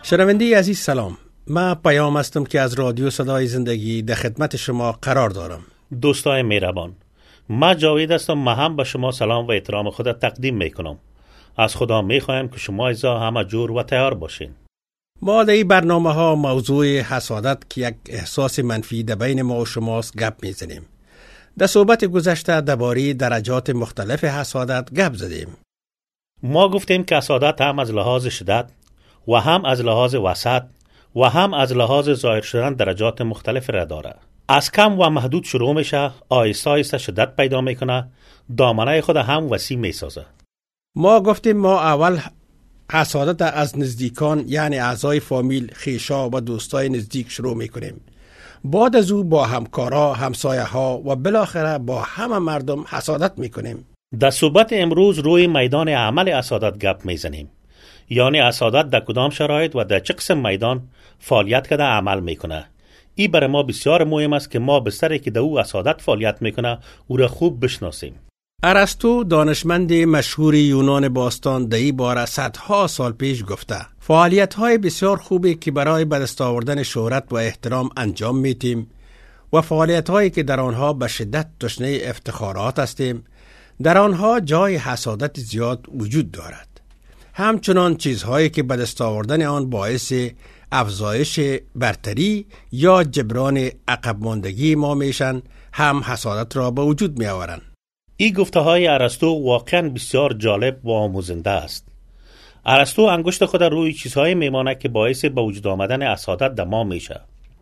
شنونده عزیز سلام. من پیام هستم که از رادیو صدای زندگی در خدمت شما قرار دارم. دوستای مهربان، من جاوید هستم. من هم به شما سلام و احترام خود تقدیم میکنم. از خدا میخوایم که شما ایزا همه جور و تیار باشین. ما در این برنامه ها موضوع حسادت که یک احساس منفی در بین ما و شماست گپ میزنیم. در صحبت گذشته درباره درجات مختلف حسادت گپ زدیم. ما گفتیم که حسادت هم از لحاظ شدت و هم از لحاظ وسط و هم از لحاظ ظاهر شدن درجات مختلف را داره. از کم و محدود شروع میشه، آهسته آهسته شدت پیدا میکنه، دامنه خود هم وسیع میسازه. ما گفتیم ما اول حسادت از نزدیکان یعنی اعضای فامیل، خویشا و دوستای نزدیک شروع میکنیم. بعد از او با همکارا، همسایه ها و بالاخره با همه مردم حسادت میکنیم. در صحبت امروز روی میدان عمل حسادت گپ میزنیم. یعنی حسادت در کدام شرایط و در چه قسم میدان فعالیت کرده عمل میکنه. این برای ما بسیار مهم است که ما بستری که در او حسادت فعالیت میکنه او را خوب بشناسیم. ارسطو دانشمند مشهور یونان باستان در این باره صدها سال پیش گفته فعالیت‌های بسیار خوبی که برای به دست آوردن شهرت و احترام انجام میدیم و فعالیت‌هایی که در آنها به شدت تشنه افتخارات هستیم، در آنها جای حسادت زیاد وجود دارد. همچنان چیزهایی که به دست آوردن آن باعث افزایش برتری یا جبران عقب ماندگی ما میشن هم حسادت را به وجود می آورند. این گفته های ارسطو واقعا بسیار جالب و آموزنده است. ارسطو انگشت خود روی چیزهای میمانه که باعث به وجود آمدن حسادت در ما میشه.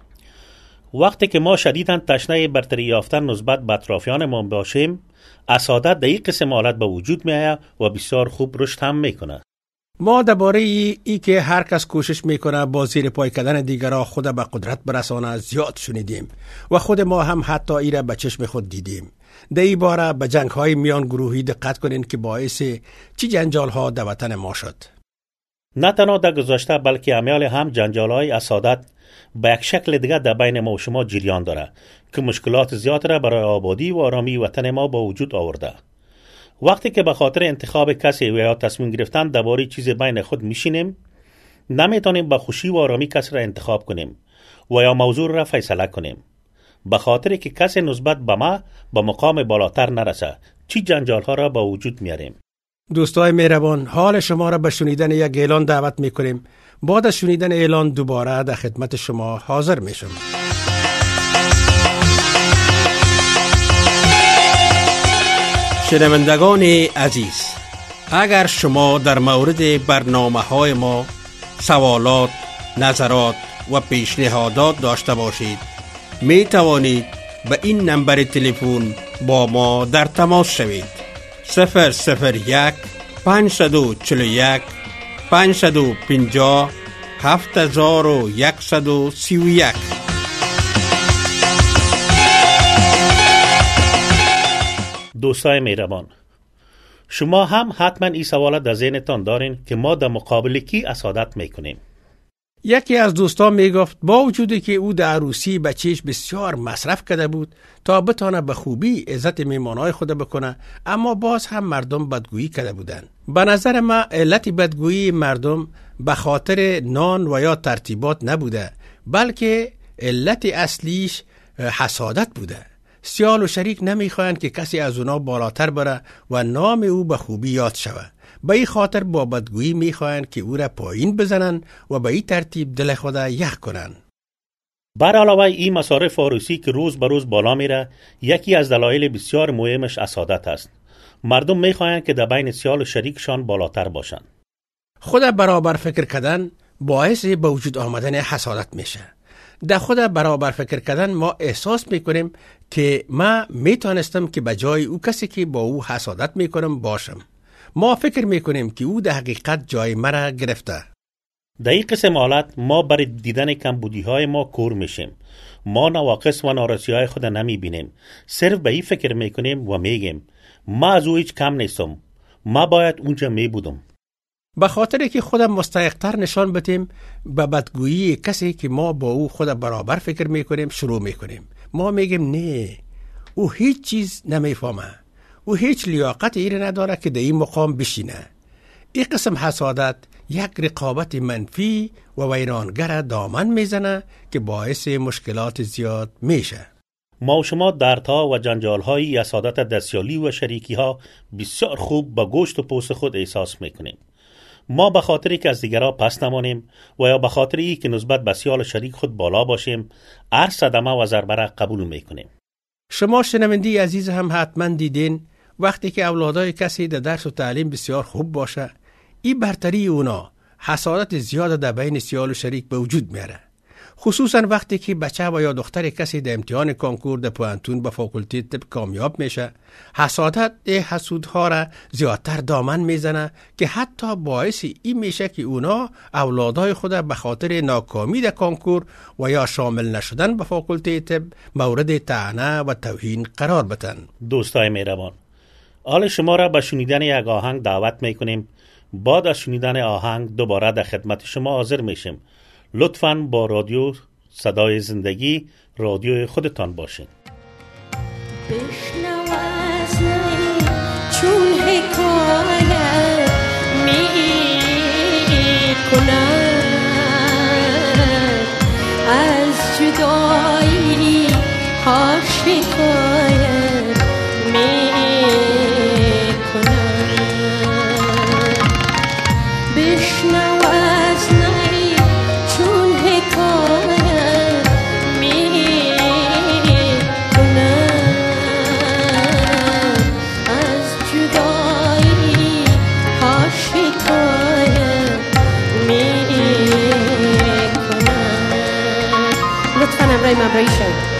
وقتی که ما شدیداً تشنه برتری یافتن نسبت به اطرافیان ما باشیم، حسادت در این قسم حالت به وجود میآید و بسیار خوب رشد هم میکنه. ما درباره ای که هر کس کوشش میکنه با زیر پای کردن دیگران خود به قدرت برسانه زیاد شنیدیم و خود ما هم حتی ای را به چشم خود دیدیم. در این باره به جنگ های میان گروهی دقت کنین که باعث چی جنجال ها در وطن ما شد. نه تنها در گذشته بلکه امیال هم جنجال های حسادت به یک شکل دیگر در بین ما و شما جریان داره که مشکلات زیاد را برای آبادی و آرامی وطن ما با وجود آورده. وقتی که به خاطر انتخاب کسی و یا تصمیم گرفتن درباره چیز بین خود میشینیم، نمیتونیم با خوشی و آرامی کسی را انتخاب کنیم و یا موضوع را فیصله کنیم، به خاطر که کسی نسبت به ما به مقام بالاتر نرسه. چی جنجال ها را با وجود میاریم. دوستای مهربان، حال شما را به شنیدن یک اعلان دعوت میکنیم. بعد از شنیدن اعلان دوباره در خدمت شما حاضر میشم. شنوندگان عزیز، اگر شما در مورد برنامه‌های ما سوالات، نظرات و پیشنهادات داشته باشید، می توانید به این نمبر تلفن با ما در تماس شوید. 001 541 550 7131. دوستای مهربان، شما هم حتما این سوالات در ذهنتان دارین که ما در مقابل کی حسادت میکنیم. یکی از دوستان میگفت با وجودی که او در عروسی بچهش بسیار مصرف کرده بود تا بتانه به خوبی عزت میمانای خود بکنه، اما باز هم مردم بدگویی کرده بودن. به نظر من علت بدگویی مردم به خاطر نان و یا ترتیبات نبوده، بلکه علت اصلیش حسادت بوده. سیال و شریک نمیخواهند که کسی از اونا بالاتر بره و نام او به خوبی یاد شود. به این خاطر با بدگویی میخواهند که او را پایین بزنن و به این ترتیب دل خود یخ کنن. بر علاوه این مصارف عروسی که روز به روز بالا میره، یکی از دلایل بسیار مهمش حسادت است. مردم میخواهند که در بین سیال و شریکشان بالاتر باشن. خود برابر فکر کردن باعث به وجود آمدن حسادت میشه. در خود برابر فکر کردن ما احساس میکنیم که ما میتونستم که به جای او کسی که با او حسادت میکنم باشم. ما فکر میکنیم که او در حقیقت جای مرا گرفته. در این قسم حالت ما برای دیدن کمبودی های ما کور میشیم. ما نواقص و نارسی های خود نمیبینیم. صرف به این فکر میکنیم و میگیم ما از او هیچ کم نیستم، ما باید اونجا میبودم. به خاطر که خودم مستحق‌تر نشان بدیم، به بدگویی کسی که ما با او خود برابر فکر میکنیم شروع میکنیم. ما میگیم نه، او هیچ چیز نمیفهمه، او هیچ لیاقت ایره نداره که در این مقام بشینه. این قسم حسادت یک رقابت منفی و ویرانگر دامن میزنه که باعث مشکلات زیاد میشه. ما و شما دردها و جنجال‌های حسادت دستیالی و شریکی‌ها بسیار خوب با گوشت و پوست خود احساس میکنیم. ما به خاطری که از دیگرها پس نمانیم و یا به خاطری که نسبت به سیال شریک خود بالا باشیم، هر صدمه و ضربه را قبول میکنیم. شما شنوندی عزیز هم حتما دیدین وقتی که اولادای کسی در درس و تعلیم بسیار خوب باشه، این برتری اونا حسادت زیاد در بین سیال و شریک به وجود میاره. خصوصا وقتی که بچه و یا دختر کسی در امتحان کنکور در پوانتون به فاکولته طب کامیاب میشه، حسادت حسودها را زیادتر دامن میزنه که حتی باعث این میشه که اونا اولادای خود به خاطر ناکامی در کنکور و یا شامل نشدن به فاکولته طب مورد طعنه و توهین قرار بدن. دوستای مهربان، حال شما را به شنیدن یک آهنگ دعوت میکنیم. بعد از شنیدن آهنگ دوباره در خدمت شما حاضر میشیم. لطفاً با رادیو صدای زندگی رادیو خودتان باشین. بشنو از نی چون حکایت می کند از جدایی ها شکایت می کند. بشنو از نی چون حکایت می کند از جدایی ها شکایت می کند. لطفاً امرای مبرایی شد.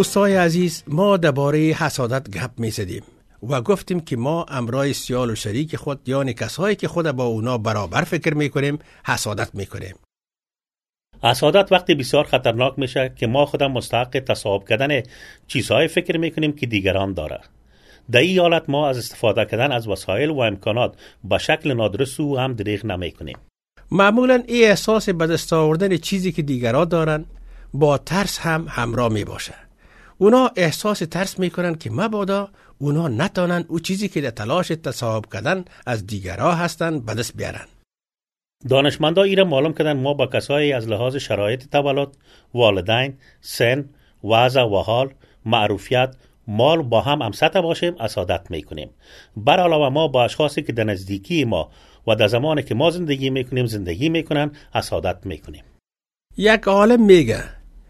دوستای عزیز، ما درباره حسادت گپ می زدیم و گفتیم که ما امرای سیال و شریک خود یعنی کسایی که خود با اونا برابر فکر می کنیم حسادت می کنیم. حسادت وقتی بسیار خطرناک میشه که ما خودم مستحق تصاحب کردن چیزهای فکر میکنیم که دیگران داره. در این حالت ما از استفاده کردن از وسایل و امکانات به شکل نادرست و هم دریغ نمیکنیم. معمولا این احساس به دست آوردن چیزی که دیگران دارن با ترس هم همراه می باشه. اونا احساس ترس میکنن که مبادا اونا نتانن او چیزی که در تلاش تصاحب کردن از دیگران هستن به دست بیارن. دانشمندا ایره معلوم کردن ما با کسایی از لحاظ شرایط تولد، والدین، سن، وضع و حال، معروفیت، مال با هم همسطح باشیم حسادت میکنیم. بر علاوه ما با اشخاصی که در نزدیکی ما و در زمانی که ما زندگی میکنیم زندگی میکنن حسادت میکنیم. یک عالم میگه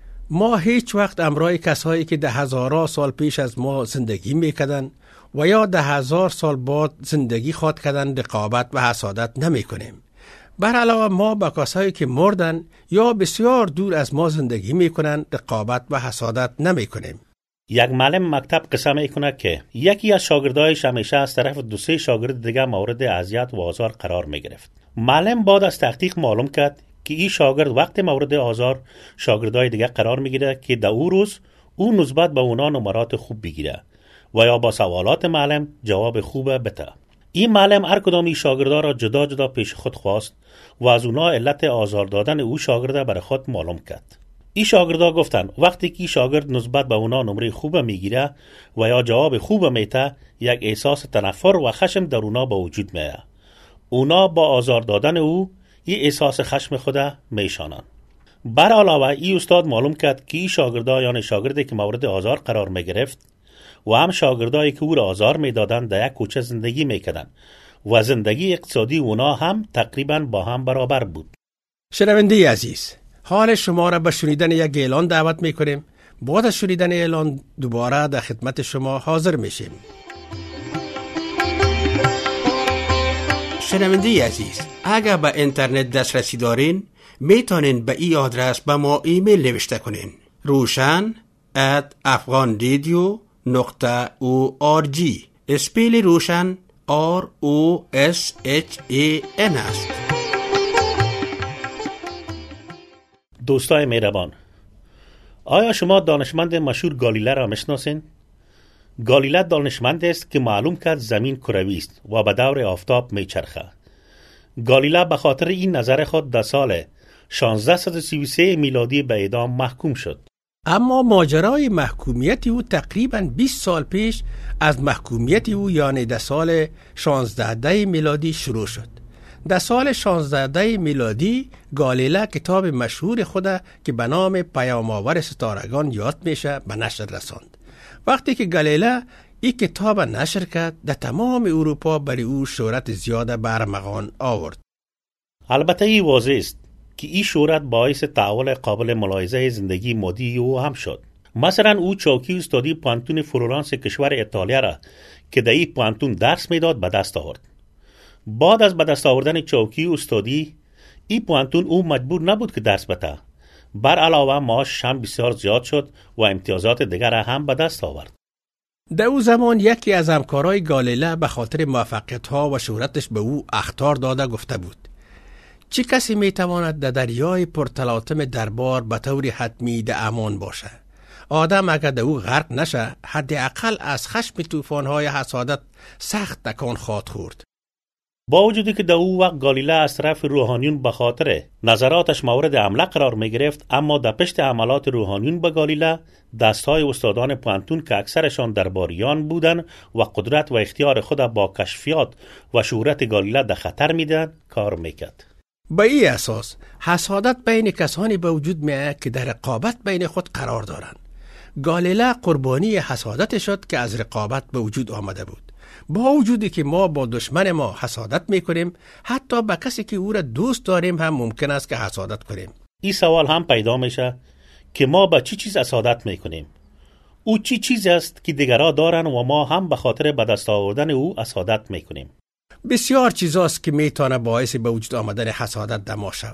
ما هیچ وقت امرای کسایی که ده هزارها سال پیش از ما زندگی میکردن و یا ده هزار سال بعد زندگی خواد کردن رقابت و حسادت نمیکنیم. بر علاوه ما با کسایی که مردن یا بسیار دور از ما زندگی میکنن رقابت و حسادت نمیکنیم. یک معلم مکتب قصه میکنه که یکی از شاگردایش همیشه از طرف دو سه شاگرد دیگه مورد اذیت و آزار قرار میگرفت. معلم بعد از تحقیق معلوم کرد که این شاگرد وقت مورد آزار شاگردای دیگه قرار میگیره که در اون روز او نسبت به اونا نمرات خوب بگیره و یا با سوالات معلم جواب خوب بده. این معلم هر کدام این شاگردا را جدا جدا پیش خود خواست و از اونا علت آزار دادن او شاگرد برای خود معلوم کرد. این شاگردا گفتن وقتی که شاگرد نسبت به اونا نمره خوب میگیره و یا جواب خوب میده یک احساس تنفر و خشم در اونا به وجود میاد. اونا با آزار دادن او این احساس خشم خود میشانن. بر علاوه این استاد معلوم کرد که این شاگردا یعنی شاگردی که مورد آزار قرار میگرفت و هم شاگردایی که او را آزار میدادن در یک کوچه زندگی میکردن و زندگی اقتصادی اونا هم تقریبا با هم برابر بود. شنونده عزیز، حال شما را به شنیدن یک اعلان دعوت میکنیم. بعد از شنیدن اعلان دوباره در خدمت شما حاضر میشیم. شنونده عزیز، اگر به اینترنت دسترسی دارین میتونین به این آدرس به ما ایمیل نوشته کنین. roshan@afghanradio.org. اسپیل روشن ROSHAN است. دوستای مهربان، آیا شما دانشمند مشهور گالیله را میشناسین؟ گالیله دانشمند است که معلوم کرد زمین کروی است و به دور آفتاب میچرخه. گالیله به خاطر این نظر خود در سال 1633 میلادی به اعدام محکوم شد. اما ماجرای محکومیت او تقریباً 20 سال پیش از محکومیت او یعنی در سال 1610 میلادی شروع شد. در سال 1610 میلادی گالیله کتاب مشهور خود که به نام پیام‌آور ستارگان یاد میشه به نشر رساند. وقتی که گالیله این کتاب نشر کرد در تمام اروپا برای او شهرت زیاده برمغان آورد. البته این واضح است که این شهرت باعث تحول قابل ملاحظه زندگی مادی او هم شد. مثلا او چوکی استادی پانتون فلورانس کشور ایتالیا را که در این پانتون درس میداد به دست آورد. بعد از به دست آوردن چوکی استادی این پانتون او مجبور نبود که درس بده. بر علاوه معاشش هم بسیار زیاد شد و امتیازات دیگر هم به دست آورد. در او زمان یکی از همکارای گالیله به خاطر موفقیت‌ها و شهرتش به او اخطار داده گفته بود: چه کسی میتواند در دریای پرتلاطم دربار به طور حتمی در امان باشه؟ آدم اگر در او غرق نشه حداقل از خشم طوفان‌های حسادت سخت تکان خواهد خورد. با وجودی که در او وقت گالیله از طرف روحانیون به خاطر نظراتش مورد حمله قرار می گرفت، اما در پشت حملات روحانیون به گالیله دستهای استادان پانتون که اکثرشان درباریان بودند و قدرت و اختیار خود با کشفیات و شهرت گالیله در خطر می‌دیدند کار میکرد. به این اساس حسادت بین کسانی به وجود میاد که در رقابت بین خود قرار دارند. گالیله قربانی حسادت شد که از رقابت به وجود آمده بود. با وجودی که ما با دشمن ما حسادت میکنیم، حتی با کسی که او را دوست داریم هم ممکن است که حسادت کنیم. این سوال هم پیدا میشه که ما با چی چیز حسادت میکنیم؟ او چی چیز است که دیگران دارن و ما هم به خاطر به دست آوردن او حسادت میکنیم؟ بسیار چیزاست که میتونه باعث به وجود آمدن حسادت در ما شود.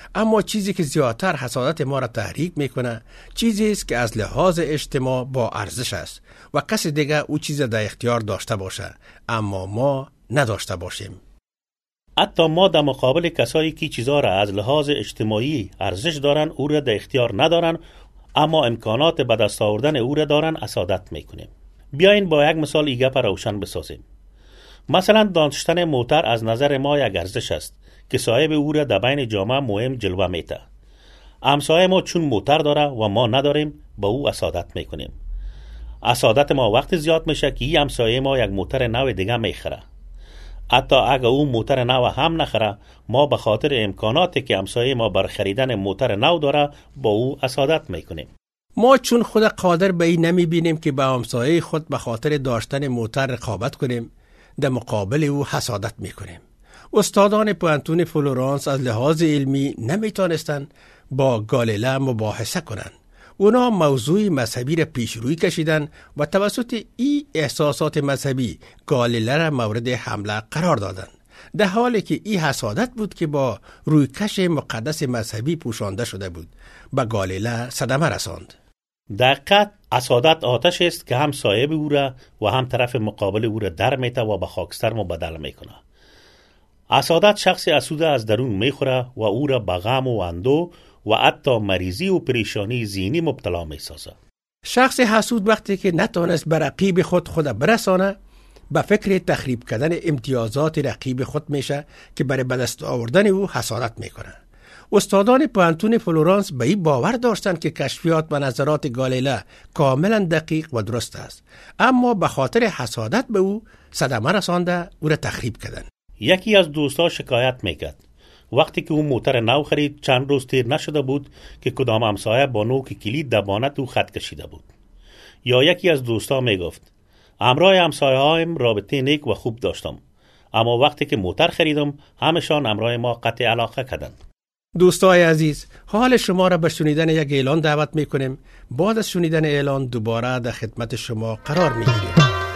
اما چیزی که زیادتر حسادت ما را تحریک میکنه چیزی است که از لحاظ اجتماع با ارزش است و کسی دیگه او چیز در اختیار داشته باشه اما ما نداشته باشیم. حتی ما در مقابل کسایی که چیزا را از لحاظ اجتماعی ارزش دارن او را در اختیار ندارن اما امکانات به دست آوردن او را دارن حسادت میکنیم. بیاین با یک مثال ایگه پر روشن بسازیم. مثلا داشتن موتر از نظر ما یک ارزش است که صاحب او را در بین جامعه مهم جلوه میده. همسایه ما چون موتر داره و ما نداریم با او حسادت میکنیم. حسادت ما وقت زیاد میشه که این همسایه ما یک موتر نو دیگه میخره. حتی اگه او موتر نو هم نخره ما به خاطر امکاناتی که همسایه ما بر خریدن موتر نو داره با او حسادت میکنیم. ما چون خود قادر به این نمی بینیم که به همسایه خود به خاطر داشتن موتر رقابت کنیم در مقابل او حسادت میکنیم. استادان پوانتون فلورانس از لحاظ علمی نمیتونستن با گالیله مباحثه کنند. اونا موضوع مذهبی را پیش روی کشیدن و توسط این احساسات مذهبی گالیله را مورد حمله قرار دادن، در حالی که این حسادت بود که با رویکش مقدس مذهبی پوشانده شده بود به گالیله صدمه رساند. دقیقاً حسادت آتش است که هم صاحب او را و هم طرف مقابل او را در میته و به خاکستر مبدل میکنه. حسادت شخص حسوده از درون میخوره و او را به غم و اندوه و حتی مریضی و پریشانی ذهنی مبتلا میسازه. شخص حسود وقتی که نتونست به رقیب خود برسانه به فکر تخریب کردن امتیازات رقیب خود میشه که برای به دست آوردن او حسادت میکنه. استادان پوانتون فلورانس به این باور داشتند که کشفیات و نظرات گالیله کاملا دقیق و درست است، اما به خاطر حسادت به او صدمه رسانده او را تخریب کردن. یکی از دوستا شکایت میکرد وقتی که اون موتر نو خرید چند روز تیر نشده بود که کدام همسایه با نوک کلید در بانت او خط کشیده بود. یا یکی از دوستا میگفت همراه همسایه هایم رابطه نیک و خوب داشتم اما وقتی که موتر خریدم همشان همراه ما قطع علاقه کردند. دوستای عزیز، حال شما را به شنیدن یک اعلان دعوت میکنیم. بعد از شنیدن اعلان دوباره در خدمت شما قرار میگیریم.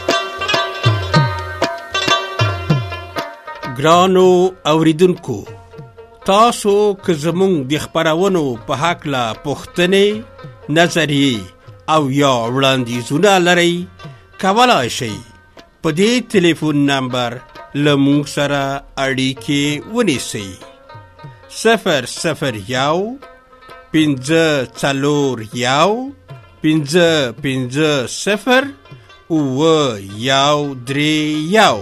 ګرانو اوریدونکو، تاسو که زمونږ د خپرونو په هکله پوښتنې، نظریې او یا وړاندیزونه لرئ، کولی شئ په دې ټلیفون نمبر له موږ سره اړیکې ونیسئ. 001 541 550 9131.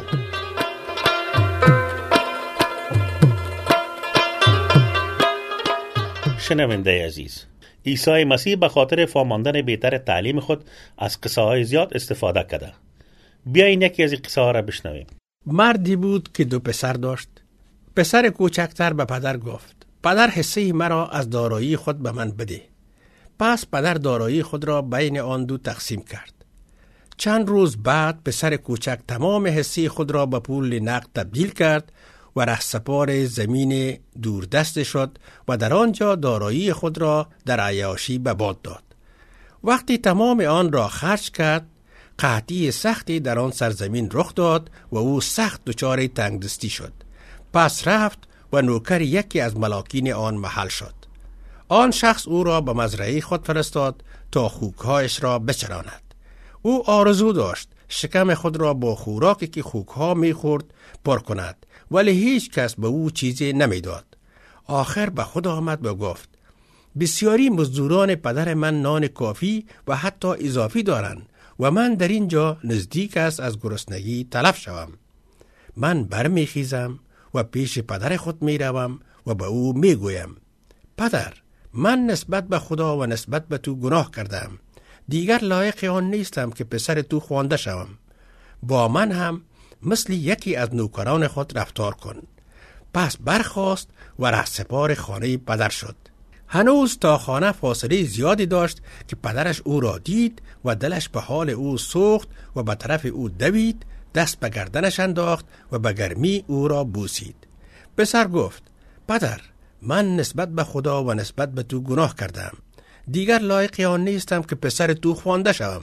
شنونده عزیز، عیسی مسیح به خاطر فهماندن بهتر تعلیم خود از قصه های زیاد استفاده کرده. بیاین یکی از این قصه ها را بشنویم. مردی بود که 2 پسر داشت. پسر کوچکتر به پدر گفت پدر حصه مرا از دارایی خود به من بده. پس پدر دارایی خود را بین آن 2 تقسیم کرد. چند روز بعد پسر کوچک تمام حصه خود را به پول نقد تبدیل کرد و رهسپار زمین دوردست شد و در آنجا دارایی خود را در عیاشی به باد داد. وقتی تمام آن را خرج کرد، قحطی سختی در آن سرزمین رخ داد و او سخت دچار تنگدستی شد. پس رفت و نوکر یکی از ملاکین آن محل شد. آن شخص او را به مزرعه خود فرستاد تا خوکهایش را بچراند. او آرزو داشت شکم خود را با خوراکی که خوکها میخورد پر کند، ولی هیچ کس به او چیزی نمیداد. آخر به خود آمد و گفت بسیاری مزدوران پدر من نان کافی و حتی اضافی دارند و من در اینجا نزدیک است از گرسنگی تلف شوم. من برمیخیزم و پیش پدر خود میروم و به او میگویم پدر، من نسبت به خدا و نسبت به تو گناه کردم. دیگر لایق آن نیستم که پسر تو خوانده شوم. با من هم مثل یکی از نوکران خود رفتار کن. پس برخاست و رهسپار خانه پدر شد. هنوز تا خانه فاصله زیادی داشت که پدرش او را دید و دلش به حال او سوخت و به طرف او دوید، دست به گردنش انداخت و به گرمی او را بوسید. پسر گفت پدر، من نسبت به خدا و نسبت به تو گناه کردم. دیگر لایق آن نیستم که پسر تو خوانده شوم.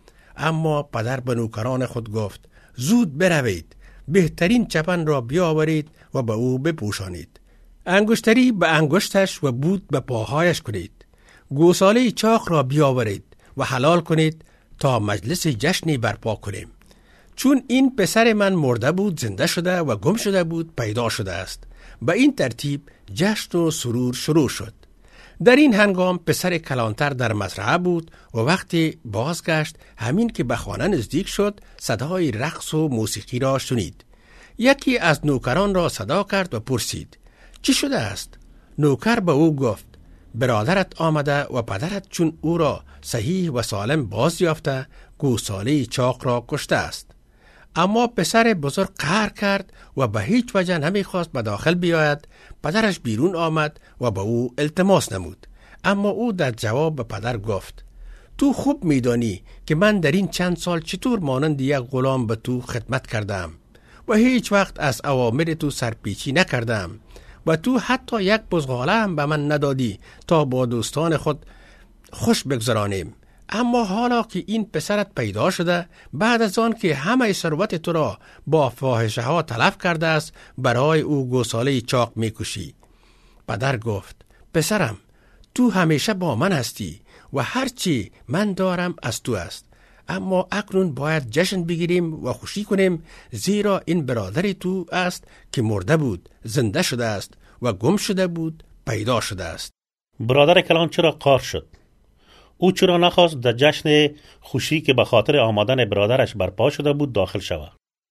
اما پدر به نوکران خود گفت زود بروید، بهترین چپن را بیاورید و به او بپوشانید. انگشتری به انگشتش و بود به پاهایش کنید. گوساله چاق را بیاورید و حلال کنید تا مجلس جشنی برپا کنیم. چون این پسر من مرده بود زنده شده و گم شده بود پیدا شده است. به این ترتیب جشن و سرور شروع شد. در این هنگام پسر کلانتر در مزرعه بود و وقتی بازگشت همین که به خانه نزدیک شد صدای رقص و موسیقی را شنید. یکی از نوکران را صدا کرد و پرسید چی شده است؟ نوکر به او گفت برادرت آمده و پدرت چون او را صحیح و سالم باز یافته گوساله چاق را کشته است. اما پسر بزرگ قهر کرد و به هیچ وجه نمیخواست به داخل بیاید. پدرش بیرون آمد و به او التماس نمود، اما او در جواب به پدر گفت تو خوب میدانی که من در این چند سال چطور مانند یک غلام به تو خدمت کردم و هیچ وقت از اوامر تو سرپیچی نکردم و تو حتی یک بزغاله هم به من ندادی تا با دوستان خود خوش بگذرانیم. اما حالا که این پسرت پیدا شده بعد از آن که همه ثروت تو را با فاحشه ها تلف کرده است برای او گوساله چاق میکشی. پدر گفت پسرم تو همیشه با من هستی و هرچی من دارم از تو است، اما اکنون باید جشن بگیریم و خوشی کنیم زیرا این برادری تو است که مرده بود زنده شده است و گم شده بود پیدا شده است. برادر کلان چرا قهر شد؟ او چرا نخواست در جشن خوشی که به خاطر آمدن برادرش برپا شده بود داخل شود؟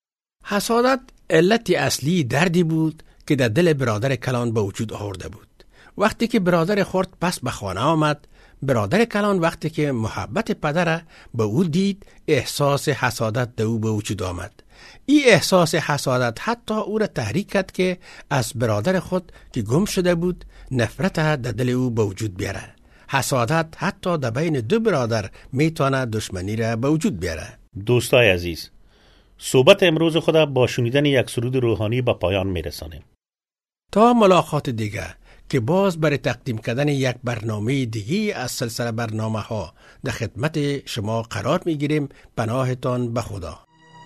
حسادت علت اصلی دردی بود که در دل برادر کلان به وجود آورده بود. وقتی که برادر خرد پس به خانه آمد، برادر کلان وقتی که محبت پدر به او دید احساس حسادت در او به وجود آمد. این احساس حسادت حتی او را تحریک کرد که از برادر خود که گم شده بود نفرت در دل او به وجود بیاره. حسادت حتی در بین دو برادر میتونه دشمنی را به وجود بیاره. دوستای عزیز، صحبت امروز خود با شنیدن یک سرود روحانی به پایان میرسانیم. تا ملاقات دیگه که باز برای تقدیم کردن یک برنامه دیگی از سلسله برنامه ها در خدمت شما قرار میگیریم. پناهتان به خدا.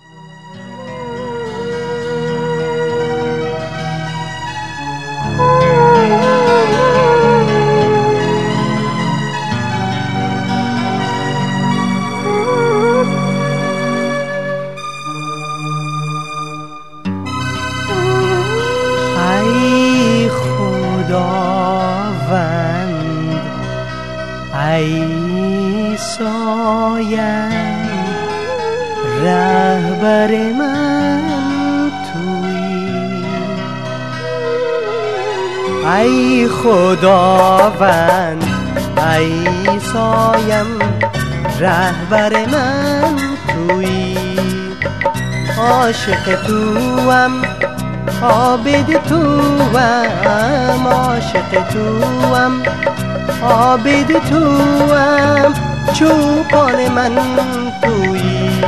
ای سایم رهبر من تویی، ای خداوند ای سایم رهبر من تویی، عاشق توام عابد توام، عاشق توام عابد توام، چوپان من تویی،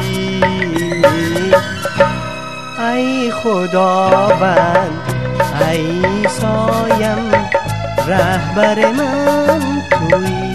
ای خداوند ای سایم رهبر من تویی.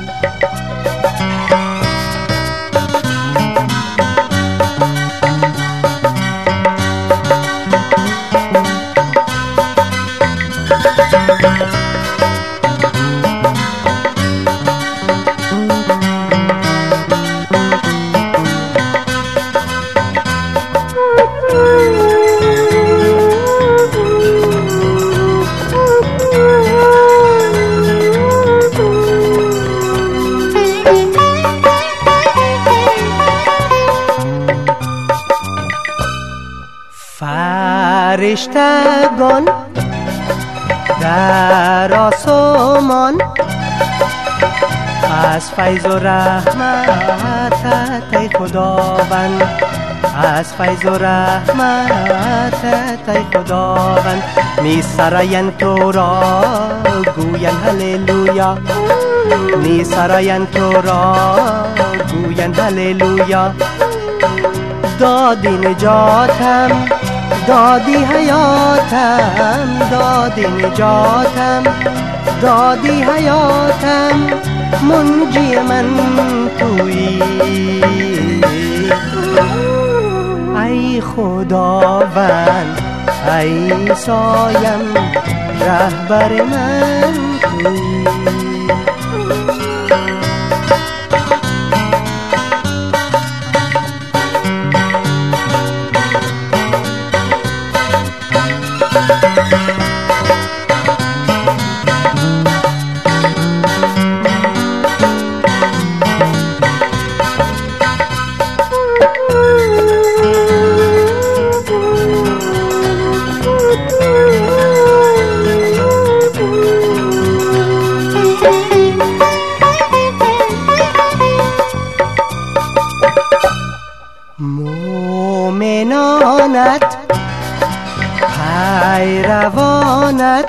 فرشتگان در آسمان از فیض و رحمتت ای خداوند، از فیض و رحمتت ای خداوند، می سرایند تو را گویند هللویا، می سرایند تو را گویند هللویا، دادی نجاتم دادی حیاتم، دادی نجاتم دادی حیاتم، منجی من تویی، ای خداوند ای سایم رهبر من تویی. مومنانت پیروانت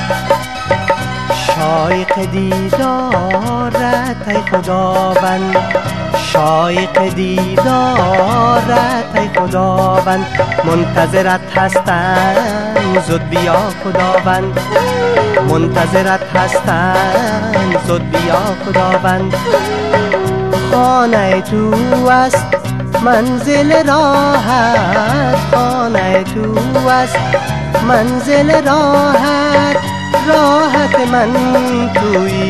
شایق دیدارت ای خداوند، شایق دیدارت ای خداوند، منتظرت هستند زود بیا خداوند، منتظرت هستند زود بیا خداوند. خانه تو است منزل راحت، خانه تو است منزل راحت، راحت من تویی.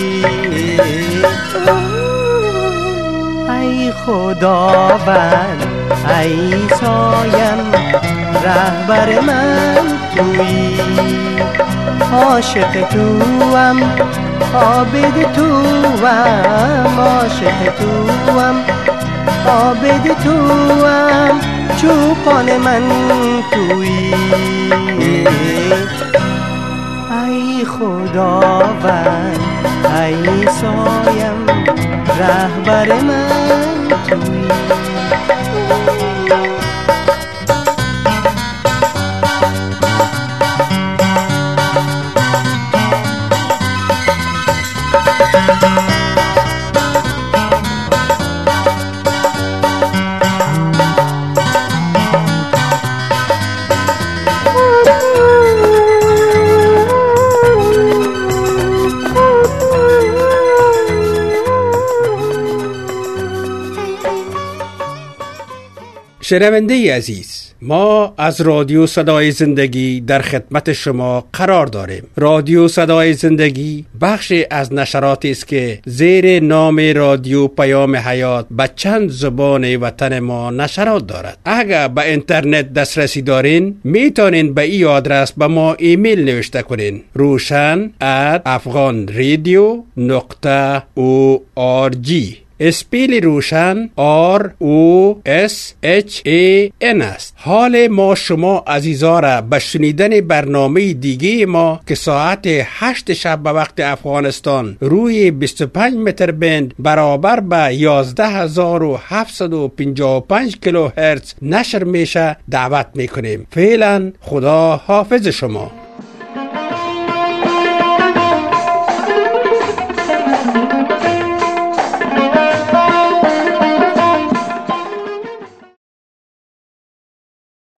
ای خداوند ای سایم رهبر من تویی. عاشق توام عابد توام، عاشق توام عابد توام، چوپان من تویی. ای خداوند ای سایم رهبر من تویی. شنونده عزیز، ما از رادیو صدای زندگی در خدمت شما قرار داریم. رادیو صدای زندگی بخشی از نشراتی است که زیر نام رادیو پیام حیات به چند زبان وطن ما نشرات دارد. اگر به اینترنت دسترسی دارین میتونین به این آدرس به ما ایمیل نوشته کنین: roshan@afghanradio.org. اسپیل روشن ROSHAN است. حال ما شما عزیزا را به شنیدن برنامه دیگه ما که ساعت 8 شب به وقت افغانستان روی 25 متر بند برابر به 11755 کیلوهرتز نشر میشه دعوت میکنیم. فعلا خدا حافظ شما.